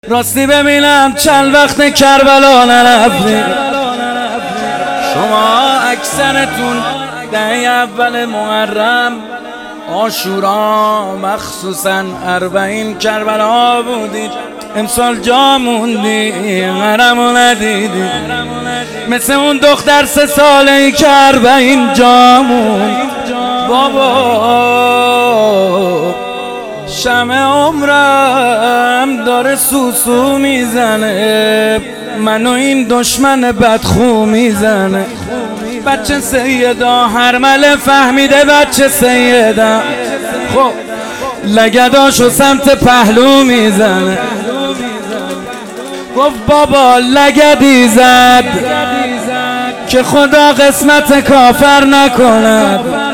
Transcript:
راستی ببینم چند وقت کربلا نرفتیم. شما اکثرتون دهه اول محرم عاشورا مخصوصا 40 کربلا بودید. امسال جا موندی حرمو ندیدی، مثل اون دختر 3 ساله که 40 جا موند. بابا شمع عمرم داره سوسو میزنه، منو این دشمن بدخو میزنه. بچه سیدا هرمله فهمیده بچه سیدا، خب لگداشو سمت پهلو میزنه. گفت بابا لگدی زد که خدا قسمت کافر نکند.